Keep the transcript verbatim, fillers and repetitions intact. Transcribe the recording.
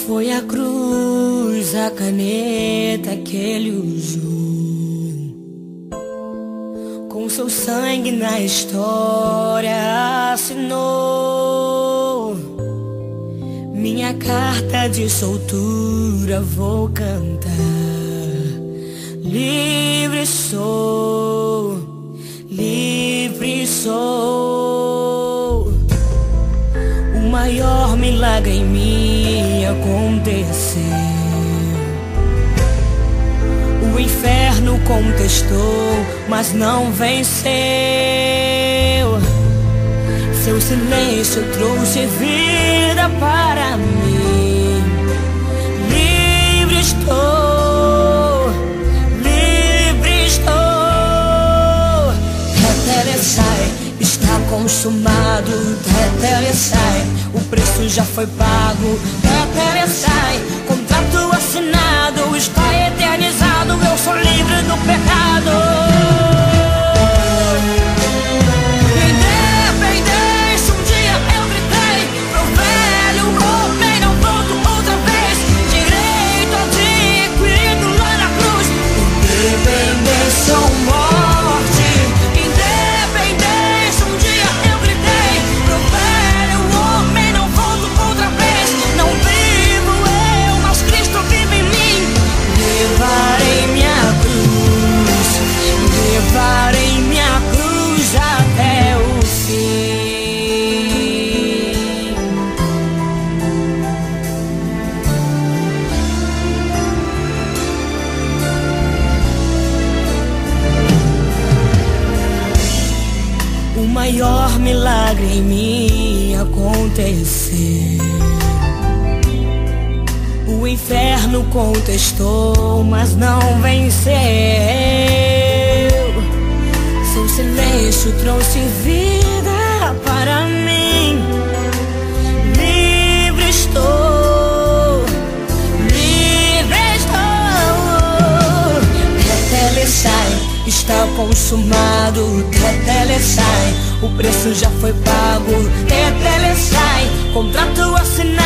Foi a cruz, a caneta que ele usou, com seu sangue na história assinou. Minha carta de soltura vou cantar. Livre sou, livre sou. O maior milagre em mim aconteceu. O inferno contestou, mas não venceu. Seu silêncio trouxe vida para mim. Livre estou, livre estou. Tetelestai, está consumado. Tetelestai, o preço já foi pago. Tetelestai, contrato assinado, está eternizado. Eu sou livre do pecado. Independência, um dia eu gritei pro velho homem, não volto outra vez. Direito adquirido lá na cruz. Independência ou morte. Independência, um dia eu gritei pro velho homem, não volto outra vez. Não vivo eu, mas Cristo vive em mim. Levarei minha cruz, levarei minha cruz até o fim. O maior milagre em mim aconteceu. O inferno contestou, mas não venceu. Seu silêncio trouxe vida para mim. Livre estou, livre estou. Tetelestai, está consumado. Tetelestai, o preço já foi pago. Tetelestai, contrato assinado.